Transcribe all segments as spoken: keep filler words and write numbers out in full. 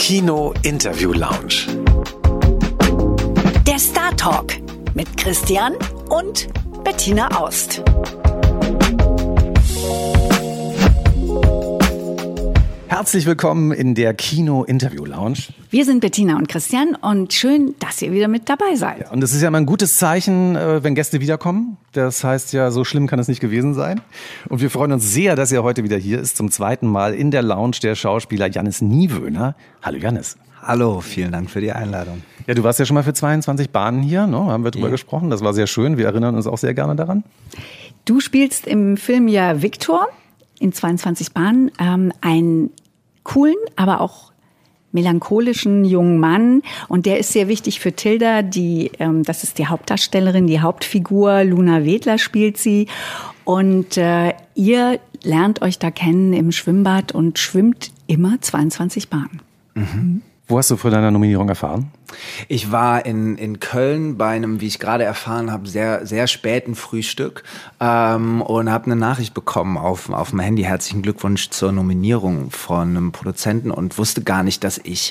Kino Interview Lounge. Der Star Talk mit Christian und Bettina Aust. Herzlich willkommen in der Kino Interview Lounge. Wir sind Bettina und Christian und schön, dass ihr wieder mit dabei seid. Ja, und es ist ja immer ein gutes Zeichen, wenn Gäste wiederkommen. Das heißt ja, so schlimm kann es nicht gewesen sein. Und wir freuen uns sehr, dass er heute wieder hier ist, zum zweiten Mal in der Lounge der Schauspieler Jannis Niewöhner. Hallo Jannis. Hallo, vielen Dank für die Einladung. Ja, du warst ja schon mal für zweiundzwanzig Bahnen hier, ne? Haben wir drüber ja. gesprochen. Das war sehr schön. Wir erinnern uns auch sehr gerne daran. Du spielst im Film ja Viktor in zweiundzwanzig Bahnen, ähm, einen coolen, aber auch melancholischen jungen Mann. Und der ist sehr wichtig für Tilda, die, ähm, das ist die Hauptdarstellerin, die Hauptfigur. Luna Wedler spielt sie. Und äh, ihr lernt euch da kennen im Schwimmbad und schwimmt immer zweiundzwanzig Bahnen. Mhm. Wo hast du von deiner Nominierung erfahren? Ich war in, in Köln bei einem, wie ich gerade erfahren habe, sehr, sehr späten Frühstück ähm, und habe eine Nachricht bekommen auf, auf mein Handy. Herzlichen Glückwunsch zur Nominierung von einem Produzenten und wusste gar nicht, dass ich,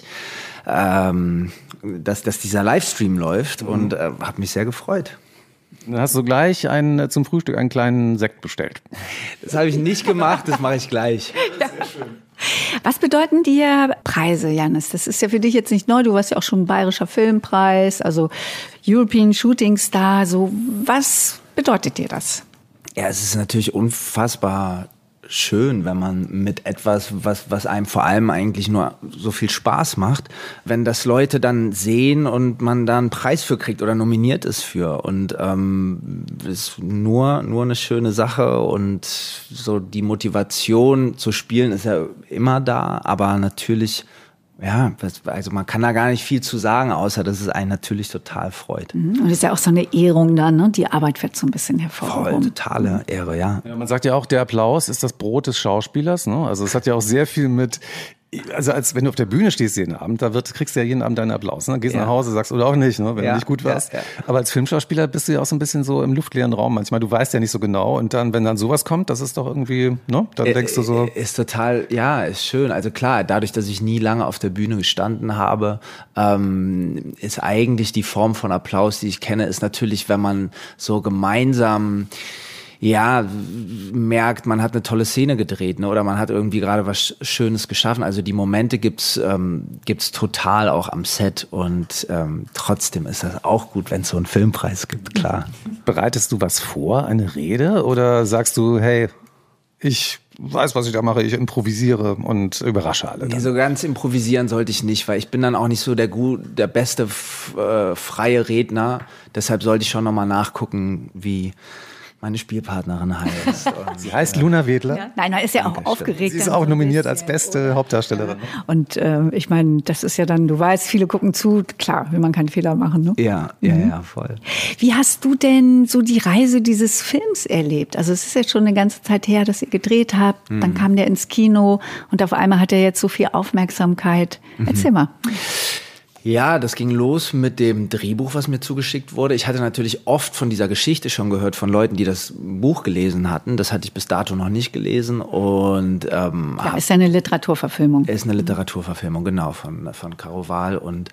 ähm, dass, dass dieser Livestream läuft mhm. und äh, habe mich sehr gefreut. Dann hast du gleich einen, zum Frühstück einen kleinen Sekt bestellt. Das habe ich nicht gemacht, das mache ich gleich. Ja. Sehr schön. Was bedeuten dir Preise, Jannis? Das ist ja für dich jetzt nicht neu. Du warst ja auch schon Bayerischer Filmpreis, also European Shooting Star. So, was bedeutet dir das? Ja, es ist natürlich unfassbar schön, wenn man mit etwas, was, was einem vor allem eigentlich nur so viel Spaß macht, wenn das Leute dann sehen und man da einen Preis für kriegt oder nominiert ist für. Und ähm, ist nur, nur eine schöne Sache und so die Motivation zu spielen ist ja immer da, aber natürlich, ja, also man kann da gar nicht viel zu sagen, außer dass es einen natürlich total freut. Und es ist ja auch so eine Ehrung da, ne? Die Arbeit wird so ein bisschen hervorgehoben. Voll, totale Ehre, ja. Ja. Man sagt ja auch, der Applaus ist das Brot des Schauspielers, ne? Also es hat ja auch sehr viel mit, also als wenn du auf der Bühne stehst jeden Abend, da wird, kriegst du ja jeden Abend deinen Applaus, ne? Gehst ja. nach Hause, sagst oder auch nicht, ne? Wenn ja. du nicht gut warst. Ja, ja. Aber als Filmschauspieler bist du ja auch so ein bisschen so im luftleeren Raum manchmal. Du weißt ja nicht so genau und dann, wenn dann sowas kommt, das ist doch irgendwie, ne? Dann denkst du so. Ist total, ja, ist schön. Also klar, dadurch, dass ich nie lange auf der Bühne gestanden habe, ähm, ist eigentlich die Form von Applaus, die ich kenne, ist natürlich, wenn man so gemeinsam ja, merkt, man hat eine tolle Szene gedreht, ne? Oder man hat irgendwie gerade was Schönes geschaffen. Also die Momente gibt's ähm, gibt's total auch am Set und ähm, trotzdem ist das auch gut, wenn es so einen Filmpreis gibt, klar. Bereitest du was vor, eine Rede, oder sagst du, hey, ich weiß, was ich da mache, ich improvisiere und überrasche alle dann? Nee, so ganz improvisieren sollte ich nicht, weil ich bin dann auch nicht so der gut, der beste f- äh, freie Redner. Deshalb sollte ich schon nochmal nachgucken, wie meine Spielpartnerin heißt. Und, sie heißt Luna Wedler? Ja. Nein, er ist ja auch Dankeschön. Aufgeregt. Sie ist auch nominiert als beste oder? Hauptdarstellerin. Ja. Und äh, ich meine, das ist ja dann, du weißt, viele gucken zu, klar, will man keinen Fehler machen. Ne? Ja, ja, mhm. ja, voll. Wie hast du denn so die Reise dieses Films erlebt? Also es ist jetzt schon eine ganze Zeit her, dass ihr gedreht habt, mhm. dann kam der ins Kino und auf einmal hat er jetzt so viel Aufmerksamkeit. Mhm. Erzähl mal. Ja, das ging los mit dem Drehbuch, was mir zugeschickt wurde. Ich hatte natürlich oft von dieser Geschichte schon gehört von Leuten, die das Buch gelesen hatten. Das hatte ich bis dato noch nicht gelesen. Und ähm, ja, ist ja eine Literaturverfilmung. Ist eine Literaturverfilmung, genau, von von Caro Wahl. Und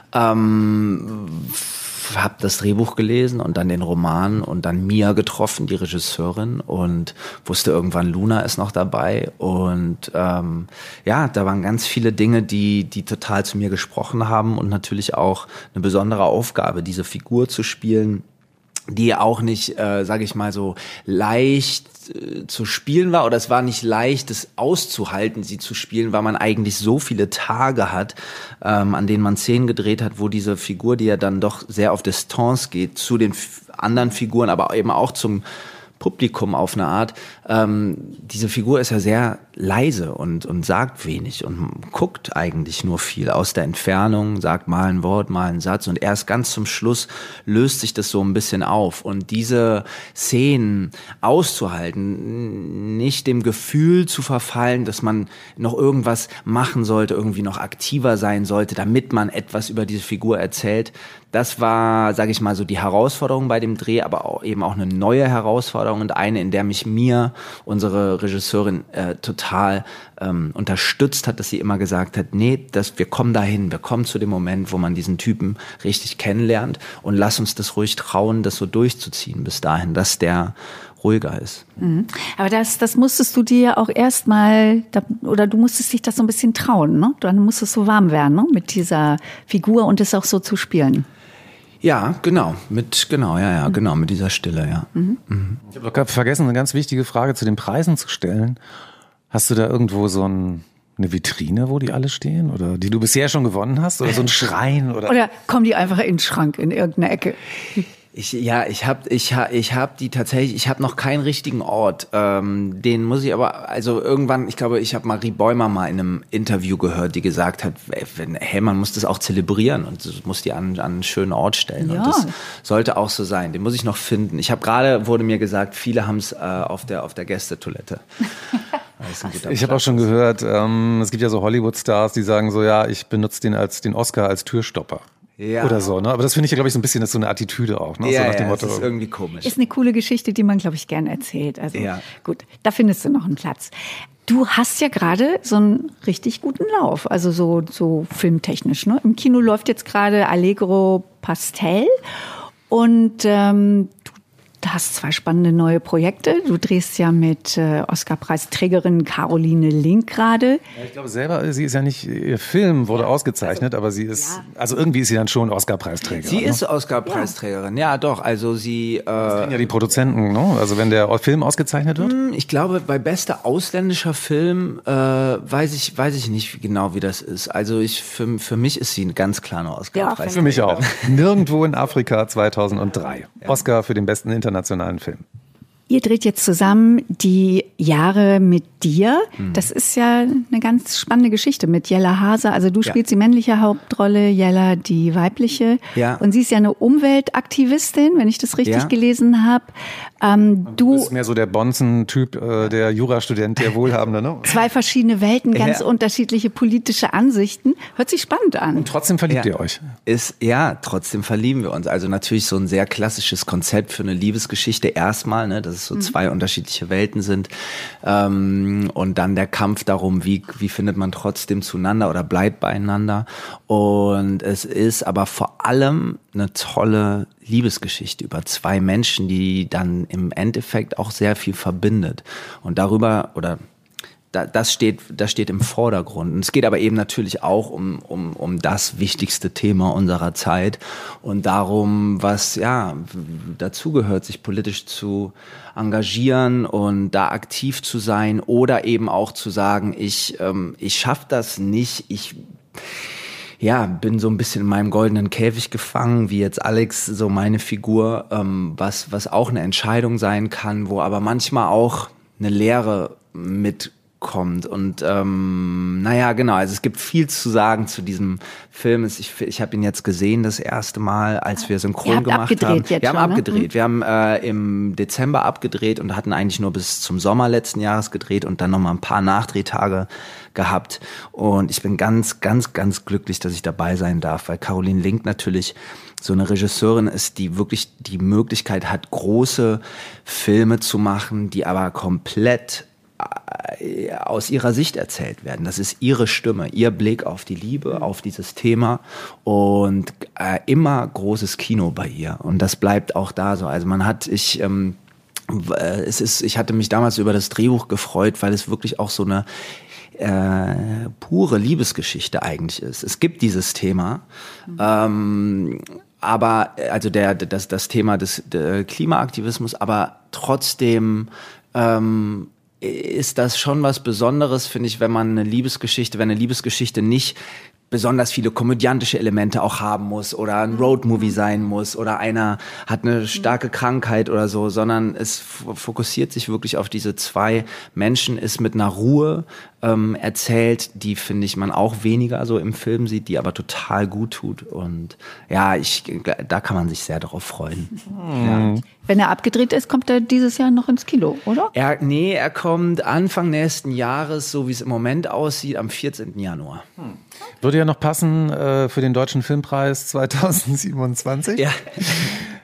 ähm, habe das Drehbuch gelesen und dann den Roman und dann Mia getroffen, die Regisseurin, und wusste irgendwann, Luna ist noch dabei. Und ähm, ja, da waren ganz viele Dinge, die die total zu mir gesprochen haben und natürlich auch eine besondere Aufgabe, diese Figur zu spielen, die auch nicht, äh, sage ich mal so, leicht äh, zu spielen war, oder es war nicht leicht, es auszuhalten, sie zu spielen, weil man eigentlich so viele Tage hat, ähm, an denen man Szenen gedreht hat, wo diese Figur, die ja dann doch sehr auf Distanz geht zu den f- anderen Figuren, aber eben auch zum Publikum auf eine Art. Ähm, diese Figur ist ja sehr leise und, und sagt wenig und guckt eigentlich nur viel aus der Entfernung, sagt mal ein Wort, mal einen Satz, und erst ganz zum Schluss löst sich das so ein bisschen auf. Und diese Szenen auszuhalten, nicht dem Gefühl zu verfallen, dass man noch irgendwas machen sollte, irgendwie noch aktiver sein sollte, damit man etwas über diese Figur erzählt, das war, sage ich mal, so die Herausforderung bei dem Dreh, aber auch eben auch eine neue Herausforderung. Herausforderung und eine, in der mich mir unsere Regisseurin äh, total ähm, unterstützt hat, dass sie immer gesagt hat, nee, das, wir kommen dahin, wir kommen zu dem Moment, wo man diesen Typen richtig kennenlernt und lass uns das ruhig trauen, das so durchzuziehen bis dahin, dass der ruhiger ist. Mhm. Aber das, das musstest du dir ja auch erstmal, oder du musstest dich das so ein bisschen trauen, ne? Dann musstest du warm werden, ne? Mit dieser Figur und es auch so zu spielen. Ja, genau, mit, genau, ja, ja, mhm. genau, mit dieser Stille, ja. Mhm. Mhm. Ich habe doch vergessen, eine ganz wichtige Frage zu den Preisen zu stellen. Hast du da irgendwo so ein, eine Vitrine, wo die alle stehen? Oder die du bisher schon gewonnen hast? Oder so ein Schrein? Oder, oder kommen die einfach in den Schrank, in irgendeine Ecke? Ich, ja, ich habe ich hab, ich hab die tatsächlich, ich habe noch keinen richtigen Ort. Ähm, den muss ich aber, also irgendwann, ich glaube, ich habe Marie Bäumer mal in einem Interview gehört, die gesagt hat, wenn, hey, man muss das auch zelebrieren und muss die an, an einen schönen Ort stellen. Ja. Und das sollte auch so sein. Den muss ich noch finden. Ich habe gerade, wurde mir gesagt, viele haben es äh, auf der auf der Gästetoilette. Ich habe auch schon gehört, ähm, es gibt ja so Hollywood-Stars, die sagen so, ja, ich benutze den als den Oscar als Türstopper. Ja. Oder so, ne? Aber das finde ich ja, glaube ich, so ein bisschen, das ist so eine Attitüde auch, ne? Ja, so nach dem ja, Motto. Das ist irgendwie komisch. Ist eine coole Geschichte, die man, glaube ich, gerne erzählt. Also ja. Gut, da findest du noch einen Platz. Du hast ja gerade so einen richtig guten Lauf, also so, so filmtechnisch, ne? Im Kino läuft jetzt gerade Allegro Pastel und ähm, du Du hast zwei spannende neue Projekte. Du drehst ja mit äh, Oscar-Preisträgerin Caroline Link gerade. Ja, ich glaube selber, sie ist ja nicht, ihr Film wurde ja, ausgezeichnet, also, aber sie ist, ja. also irgendwie ist sie dann schon Oscar-Preisträgerin. Sie ne? ist Oscar-Preisträgerin, ja. ja doch, also sie... Äh, das sind ja die Produzenten, ne? Also wenn der Film ausgezeichnet wird? Ich glaube, bei bester ausländischer Film äh, weiß ich weiß ich nicht genau, wie das ist. Also ich für, für mich ist sie ein ganz kleiner Oscar-Preisträgerin. Ja, für mich auch. Nirgendwo in Afrika zweitausenddrei. Ja. Oscar für den besten internationalen Film. Ihr dreht jetzt zusammen die Jahre mit dir. Das ist ja eine ganz spannende Geschichte mit Jella Hase. Also du spielst ja. die männliche Hauptrolle, Jella die weibliche. Ja. Und sie ist ja eine Umweltaktivistin, wenn ich das richtig ja. gelesen habe. Ähm, du bist mehr so der Bonzen-Typ, äh, der Jurastudent, der Wohlhabende, ne? Zwei verschiedene Welten, ganz ja. unterschiedliche politische Ansichten. Hört sich spannend an. Und trotzdem verliebt ja. ihr euch. Ist, ja, trotzdem verlieben wir uns. Also natürlich so ein sehr klassisches Konzept für eine Liebesgeschichte erstmal, ne, dass es so mhm. zwei unterschiedliche Welten sind. Ähm, und dann der Kampf darum, wie, wie findet man trotzdem zueinander oder bleibt beieinander. Und es ist aber vor allem eine tolle Liebesgeschichte über zwei Menschen, die dann im Endeffekt auch sehr viel verbindet. Und darüber, oder da, das steht, das steht im Vordergrund. Und es geht aber eben natürlich auch um, um, um das wichtigste Thema unserer Zeit und darum, was, ja, dazugehört, sich politisch zu engagieren und da aktiv zu sein oder eben auch zu sagen, ich, ähm, ich schaff das nicht, ich, ja, bin so ein bisschen in meinem goldenen Käfig gefangen, wie jetzt Alex, so meine Figur, ähm, was, was auch eine Entscheidung sein kann, wo aber manchmal auch eine Lehre mitkommt. Und ähm, naja, genau, also es gibt viel zu sagen zu diesem Film. Ich, ich habe ihn jetzt gesehen das erste Mal, als wir synchron gemacht haben. Jetzt wir haben schon, abgedreht. Ne? Wir haben äh, im Dezember abgedreht und hatten eigentlich nur bis zum Sommer letzten Jahres gedreht und dann nochmal ein paar Nachdrehtage gehabt. Und ich bin ganz, ganz, ganz glücklich, dass ich dabei sein darf, weil Caroline Link natürlich so eine Regisseurin ist, die wirklich die Möglichkeit hat, große Filme zu machen, die aber komplett aus ihrer Sicht erzählt werden. Das ist ihre Stimme, ihr Blick auf die Liebe, auf dieses Thema und äh, immer großes Kino bei ihr. Und das bleibt auch da so. Also man hat, ich, ähm, es ist, ich hatte mich damals über das Drehbuch gefreut, weil es wirklich auch so eine Äh, pure Liebesgeschichte eigentlich ist. Es gibt dieses Thema, mhm. ähm, aber also der das das Thema des Klimaaktivismus, aber trotzdem ähm, ist das schon was Besonderes, finde ich, wenn man eine Liebesgeschichte, wenn eine Liebesgeschichte nicht besonders viele komödiantische Elemente auch haben muss oder ein Roadmovie sein muss oder einer hat eine starke Krankheit oder so, sondern es f- fokussiert sich wirklich auf diese zwei Menschen, ist mit einer Ruhe ähm, erzählt, die, finde ich, man auch weniger so im Film sieht, die aber total gut tut. Und ja, ich, da kann man sich sehr darauf freuen. Mhm. Ja. Wenn er abgedreht ist, kommt er dieses Jahr noch ins Kino, oder? Er, nee, er kommt Anfang nächsten Jahres, so wie es im Moment aussieht, am vierzehnten Januar. Hm. Würde ja noch passen äh, für den Deutschen Filmpreis zweitausendsiebenundzwanzig. Ja.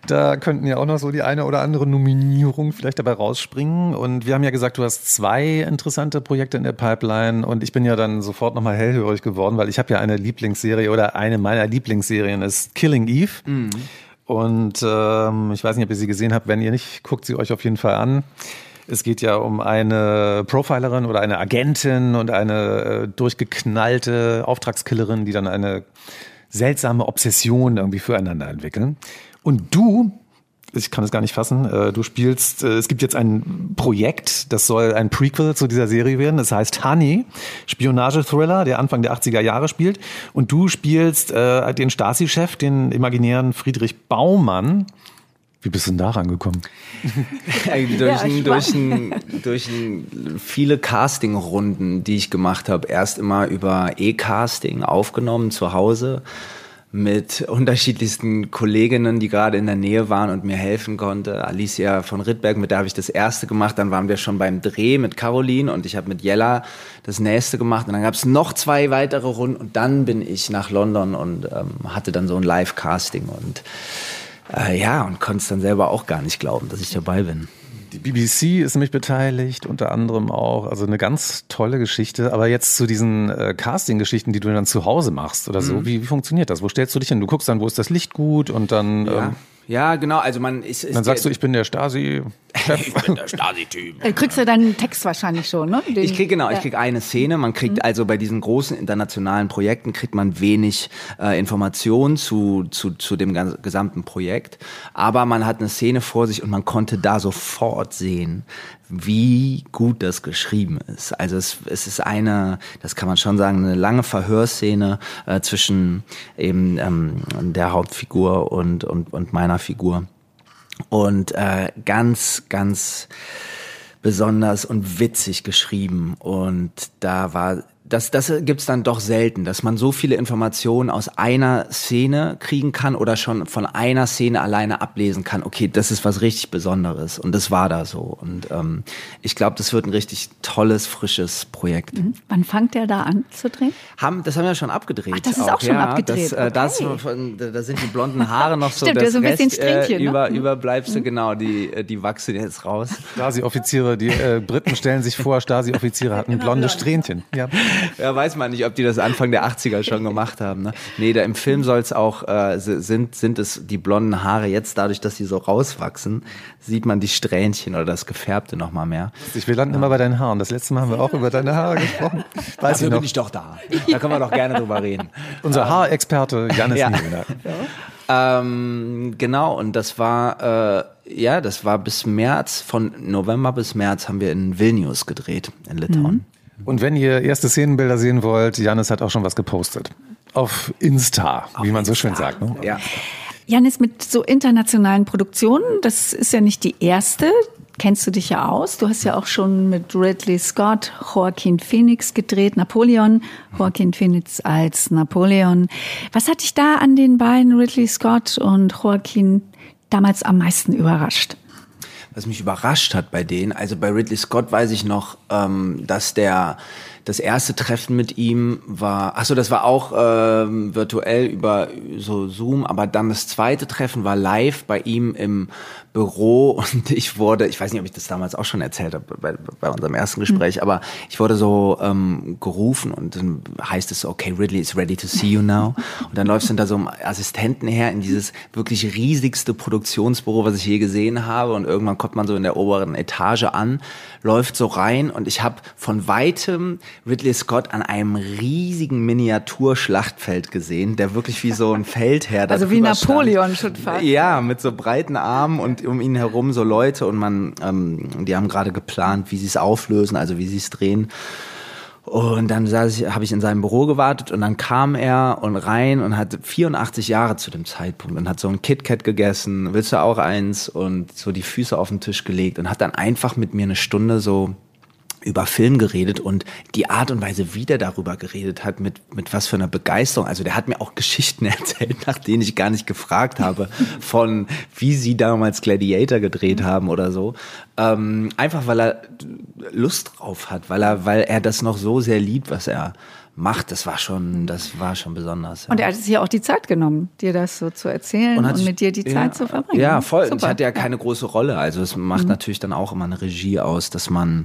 Da könnten ja auch noch so die eine oder andere Nominierung vielleicht dabei rausspringen. Und wir haben ja gesagt, du hast zwei interessante Projekte in der Pipeline. Und ich bin ja dann sofort nochmal hellhörig geworden, weil ich habe ja eine Lieblingsserie oder eine meiner Lieblingsserien ist Killing Eve. Mhm. Und ähm, ich weiß nicht, ob ihr sie gesehen habt. Wenn ihr nicht, guckt sie euch auf jeden Fall an. Es geht ja um eine Profilerin oder eine Agentin und eine äh, durchgeknallte Auftragskillerin, die dann eine seltsame Obsession irgendwie füreinander entwickeln. Und du, ich kann es gar nicht fassen, äh, du spielst, äh, es gibt jetzt ein Projekt, das soll ein Prequel zu dieser Serie werden, das heißt Honey, Spionage-Thriller, der Anfang der achtziger Jahre spielt. Und du spielst äh, den Stasi-Chef, den imaginären Friedrich Baumann. Wie bist du denn da rangekommen? durch, ja, ein, durch, ein, durch ein, viele Casting-Runden, die ich gemacht habe. Erst immer über E-Casting aufgenommen zu Hause mit unterschiedlichsten Kolleginnen, die gerade in der Nähe waren und mir helfen konnte. Alicia von Rittberg, mit der habe ich das erste gemacht. Dann waren wir schon beim Dreh mit Caroline und ich habe mit Jella das nächste gemacht. Und dann gab es noch zwei weitere Runden und dann bin ich nach London und ähm, hatte dann so ein Live-Casting und Äh, ja, und konnte es dann selber auch gar nicht glauben, dass ich dabei bin. Die B B C ist nämlich beteiligt, unter anderem auch. Also eine ganz tolle Geschichte. Aber jetzt zu diesen äh, Casting-Geschichten, die du dann zu Hause machst oder so. Mhm. Wie, wie funktioniert das? Wo stellst du dich hin? Du guckst dann, wo ist das Licht gut und dann... Ja. Ähm, Ja, genau, also man ist... ist dann sagst du, ich bin der Stasi-Chef. Ich bin der Stasi-Typ. Dann kriegst du deinen Text wahrscheinlich schon, ne? Den, ich krieg genau, ja. ich krieg eine Szene. Man kriegt mhm. also bei diesen großen internationalen Projekten kriegt man wenig äh, Informationen zu, zu, zu dem ganzen, gesamten Projekt. Aber man hat eine Szene vor sich und man konnte da sofort sehen, wie gut das geschrieben ist. Also es, es ist eine, das kann man schon sagen, eine lange Verhörszene äh, zwischen eben ähm, der Hauptfigur und, und, und meiner Figur. Und äh, ganz, ganz besonders und witzig geschrieben. Und da war... Das, das gibt's dann doch selten, dass man so viele Informationen aus einer Szene kriegen kann oder schon von einer Szene alleine ablesen kann. Okay, das ist was richtig Besonderes und das war da so. Und ähm, ich glaube, das wird ein richtig tolles, frisches Projekt. Mhm. Wann fängt der da an zu drehen? Haben, das haben wir schon abgedreht. Ach, das ist auch, auch schon ja, abgedreht. Das, äh, das, okay. da, da sind die blonden Haare noch so. Stimmt, das so ein bisschen Rest, Strähnchen, äh, über, ne? Überbleibsel, mhm. genau, die, die wachsen jetzt raus. Stasi-Offiziere, die äh, Briten stellen sich vor, Stasi-Offiziere hatten genau, blonde blond. Strähnchen. Ja. Ja, weiß man nicht, ob die das Anfang der achtziger schon gemacht haben. Ne? Nee, da im Film soll es auch, äh, sind, sind es die blonden Haare jetzt, dadurch, dass sie so rauswachsen, sieht man die Strähnchen oder das Gefärbte noch mal mehr. Wir landen ja. immer bei deinen Haaren. Das letzte Mal haben wir auch über deine Haare gesprochen. Weiß Dafür ich noch. bin ich doch da. Da können wir doch gerne drüber reden. Unser Haarexperte Jannis ja. Niewöhner. Ja. Ähm, genau, und das war, äh, ja, das war bis März, von November bis März haben wir in Vilnius gedreht, in Litauen. Mhm. Und wenn ihr erste Szenenbilder sehen wollt, Jannis hat auch schon was gepostet. Auf Insta, Auf wie man Insta. so schön sagt. Ne? Ja. Jannis, mit so internationalen Produktionen, das ist ja nicht die erste. Kennst du dich ja aus? Du hast ja auch schon mit Ridley Scott, Joaquin Phoenix gedreht, Napoleon, Joaquin Phoenix als Napoleon. Was hat dich da an den beiden, Ridley Scott und Joaquin, damals am meisten überrascht? Was mich überrascht hat bei denen, also bei Ridley Scott weiß ich noch, ähm, dass der das erste Treffen mit ihm war, ach so, das war auch ähm, virtuell über so Zoom, aber dann das zweite Treffen war live bei ihm im Büro und ich wurde, ich weiß nicht, ob ich das damals auch schon erzählt habe bei, bei unserem ersten Gespräch, mhm. aber ich wurde so ähm, gerufen und dann heißt es so, okay, Ridley is ready to see you now. Und dann läufst du da so einem Assistenten her in dieses wirklich riesigste Produktionsbüro, was ich je gesehen habe, und irgendwann kommt man so in der oberen Etage an, läuft so rein und ich habe von weitem Ridley Scott an einem riesigen Miniaturschlachtfeld gesehen, der wirklich wie so ein Feldherr da Also wie Napoleon schon fast. Ja, mit so breiten Armen und um ihn herum so Leute und man, ähm, die haben gerade geplant, wie sie es auflösen, also wie sie es drehen. Und dann saß ich, habe ich in seinem Büro gewartet und dann kam er und rein und hat vierundachtzig Jahre zu dem Zeitpunkt und hat so ein KitKat gegessen, willst du auch eins, und so die Füße auf den Tisch gelegt und hat dann einfach mit mir eine Stunde so über Film geredet und die Art und Weise, wie der darüber geredet hat, mit mit was für einer Begeisterung. Also der hat mir auch Geschichten erzählt, nach denen ich gar nicht gefragt habe, von wie sie damals Gladiator gedreht haben oder so. Ähm, einfach weil er Lust drauf hat, weil er weil er das noch so sehr liebt, was er macht. Das war schon, das war schon besonders. Ja. Und er hat sich ja auch die Zeit genommen, dir das so zu erzählen und, und mit dir die Zeit ja, zu verbringen. Ja, voll. Super. Ich hatte ja keine große Rolle. Also es macht mhm. natürlich dann auch immer eine Regie aus, dass man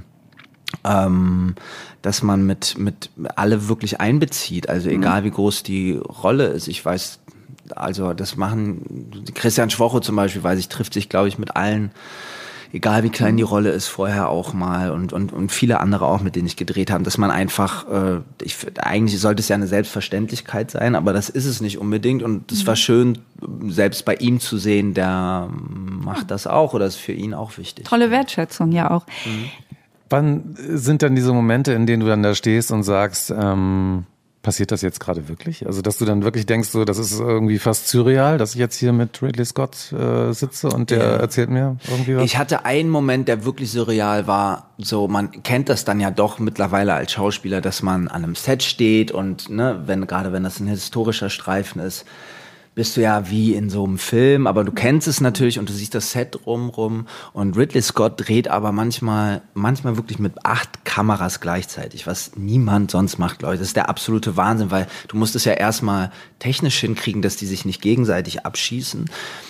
Ähm, dass man mit mit alle wirklich einbezieht, also egal wie groß die Rolle ist. Ich weiß, also das machen Christian Schwocho zum Beispiel, weiß ich, trifft sich, glaube ich, mit allen, egal wie klein die Rolle ist, vorher auch mal und und und viele andere auch, mit denen ich gedreht habe, dass man einfach, äh, ich eigentlich sollte es ja eine Selbstverständlichkeit sein, aber das ist es nicht unbedingt und es war schön, selbst bei ihm zu sehen, der macht das auch oder ist für ihn auch wichtig. Tolle Wertschätzung ja auch. Mhm. Wann sind dann diese Momente, in denen du dann da stehst und sagst, ähm, passiert das jetzt gerade wirklich? Also, dass du dann wirklich denkst, so, das ist irgendwie fast surreal, dass ich jetzt hier mit Ridley Scott äh, sitze und der ja. erzählt mir irgendwie was? Ich hatte einen Moment, der wirklich surreal war. So, man kennt das dann ja doch mittlerweile als Schauspieler, dass man an einem Set steht und ne, wenn gerade wenn das ein historischer Streifen ist, bist du ja wie in so einem Film, aber du kennst es natürlich und du siehst das Set drumrum und Ridley Scott dreht aber manchmal, manchmal wirklich mit acht Kameras gleichzeitig, was niemand sonst macht, Leute. Das ist der absolute Wahnsinn, weil du musst es ja erstmal technisch hinkriegen, dass die sich nicht gegenseitig abschießen.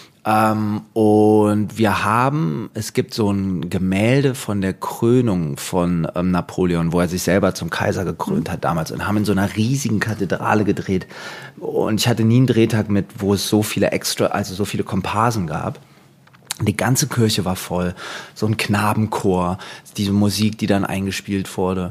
Ähm, und wir haben, es gibt so ein Gemälde von der Krönung von ähm, Napoleon, wo er sich selber zum Kaiser gekrönt hat damals und haben in so einer riesigen Kathedrale gedreht. Und ich hatte nie einen Drehtag mit, wo es so viele extra, also so viele Komparsen gab. Die ganze Kirche war voll, so ein Knabenchor, diese Musik, die dann eingespielt wurde.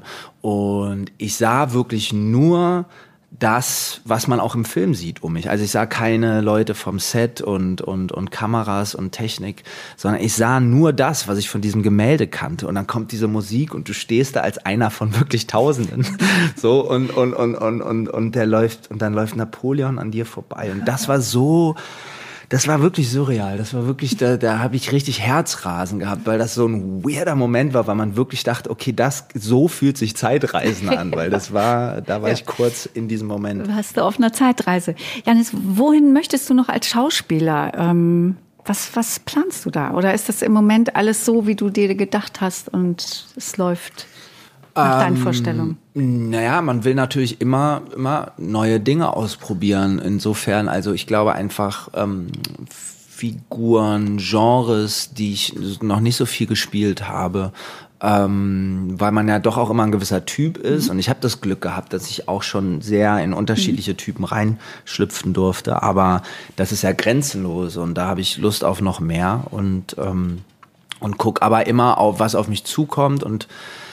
Und ich sah wirklich nur das, was man auch im Film sieht um mich. Also ich sah keine Leute vom Set und und und Kameras und Technik, sondern ich sah nur das, was ich von diesem Gemälde kannte. Und dann kommt diese Musik und du stehst da als einer von wirklich Tausenden, so und und und und und und der läuft und dann läuft Napoleon an dir vorbei. Und das war so. Das war wirklich surreal. Das war wirklich, da, da habe ich richtig Herzrasen gehabt, weil das so ein weirder Moment war, weil man wirklich dachte, okay, das so fühlt sich Zeitreisen an, weil das war, da war ja. ich kurz in diesem Moment. Warst du auf einer Zeitreise? Janis, wohin möchtest du noch als Schauspieler? Ähm, was, was planst du da? Oder ist das im Moment alles so, wie du dir gedacht hast und es läuft nach deinen ähm, Vorstellungen? Naja, man will natürlich immer, immer neue Dinge ausprobieren. Insofern, also ich glaube einfach ähm, Figuren, Genres, die ich noch nicht so viel gespielt habe, ähm, weil man ja doch auch immer ein gewisser Typ ist. Mhm. Und ich habe das Glück gehabt, dass ich auch schon sehr in unterschiedliche Typen reinschlüpfen durfte. Aber das ist ja grenzenlos und da habe ich Lust auf noch mehr und ähm, und guck aber immer auf, was auf mich zukommt und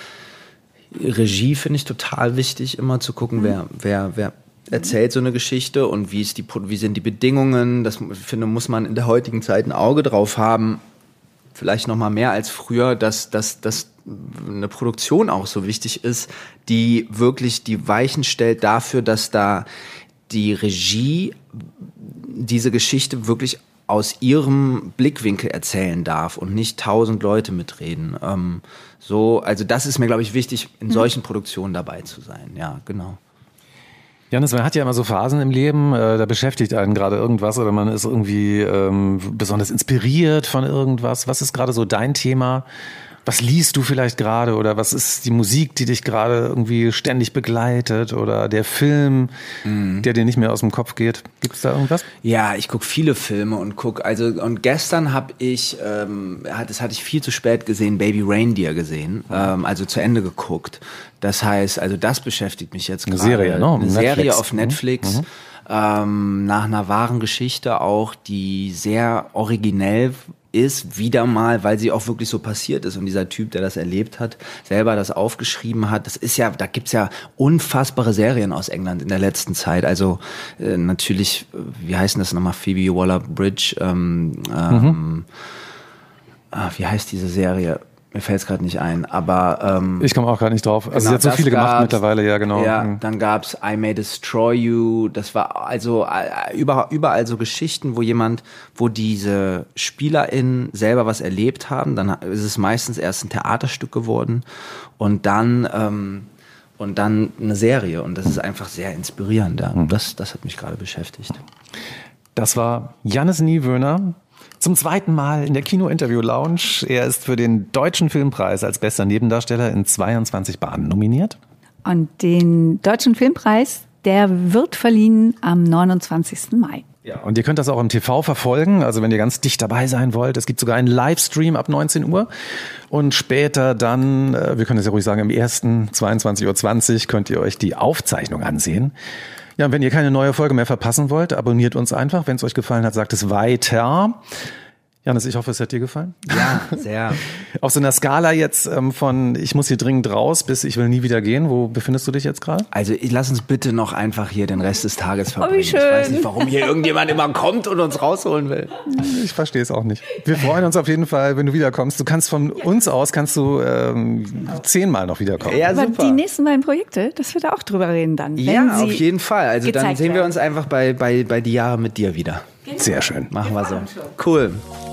Regie finde ich total wichtig, immer zu gucken, wer, wer, wer erzählt so eine Geschichte und wie ist die, wie sind die Bedingungen. Das, ich finde, muss man in der heutigen Zeit ein Auge drauf haben. Vielleicht noch mal mehr als früher, dass, dass, dass eine Produktion auch so wichtig ist, die wirklich die Weichen stellt dafür, dass da die Regie diese Geschichte wirklich aus ihrem Blickwinkel erzählen darf und nicht tausend Leute mitreden. Ähm, so, also das ist mir, glaube ich, wichtig, in solchen Produktionen dabei zu sein. Ja, genau. Janis, man hat ja immer so Phasen im Leben, äh, da beschäftigt einen gerade irgendwas oder man ist irgendwie ähm, besonders inspiriert von irgendwas. Was ist gerade so dein Thema? Was liest du vielleicht gerade oder was ist die Musik, die dich gerade irgendwie ständig begleitet oder der Film, mhm. der dir nicht mehr aus dem Kopf geht? Gibt es da irgendwas? Ja, ich gucke viele Filme und guck also und gestern habe ich, ähm, das hatte ich viel zu spät gesehen, Baby Reindeer gesehen, ähm, also zu Ende geguckt. Das heißt, also das beschäftigt mich jetzt gerade. Eine Serie, ne? Eine Serie Netflix. auf Netflix. Mhm. Ähm, nach einer wahren Geschichte auch, die sehr originell ist, wieder mal, weil sie auch wirklich so passiert ist und dieser Typ, der das erlebt hat, selber das aufgeschrieben hat. Das ist ja, da gibt's ja unfassbare Serien aus England in der letzten Zeit. Also äh, natürlich, wie heißt das nochmal, Phoebe Waller-Bridge, ähm, ähm, mhm. ah, wie heißt diese Serie? Mir fällt es gerade nicht ein, aber ähm, ich komme auch gerade nicht drauf. Also genau, sie hat so viele gemacht mittlerweile, ja genau. Ja, mhm. dann gab's I May Destroy You. Das war also überall, überall so Geschichten, wo jemand, wo diese SpielerInnen selber was erlebt haben. Dann ist es meistens erst ein Theaterstück geworden und dann ähm, und dann eine Serie. Und das ist einfach sehr inspirierend. Ja. Das, das hat mich gerade beschäftigt. Das war Jannis Niewöhner. Zum zweiten Mal in der Kino-Interview-Lounge. Er ist für den Deutschen Filmpreis als bester Nebendarsteller in zweiundzwanzig Bahnen nominiert. Und den Deutschen Filmpreis, der wird verliehen am neunundzwanzigsten Mai. Ja, und ihr könnt das auch im T V verfolgen, also wenn ihr ganz dicht dabei sein wollt. Es gibt sogar einen Livestream ab neunzehn Uhr und später dann, wir können es ja ruhig sagen, im ersten zweiundzwanzig Uhr zwanzig könnt ihr euch die Aufzeichnung ansehen. Ja, und wenn ihr keine neue Folge mehr verpassen wollt, abonniert uns einfach. Wenn es euch gefallen hat, sagt es weiter. Janis, ich hoffe, es hat dir gefallen. Ja, sehr. Auf so einer Skala jetzt ähm, von ich muss hier dringend raus bis ich will nie wieder gehen, wo befindest du dich jetzt gerade? Also ich, lass uns bitte noch einfach hier den Rest des Tages verbringen. Oh, wie schön. Ich weiß nicht, warum hier irgendjemand immer kommt und uns rausholen will. Ich verstehe es auch nicht. Wir freuen uns auf jeden Fall, wenn du wiederkommst. Du kannst von uns aus, kannst du ähm, zehnmal noch wiederkommen. Ja, Aber super. die nächsten beiden Projekte, das wird auch drüber reden dann. Wenn Ja, sie auf jeden Fall. Also dann gezeigt sehen wir werden. uns einfach bei, bei, bei die Jahre mit dir wieder. Sehr schön. Machen wir so. Cool.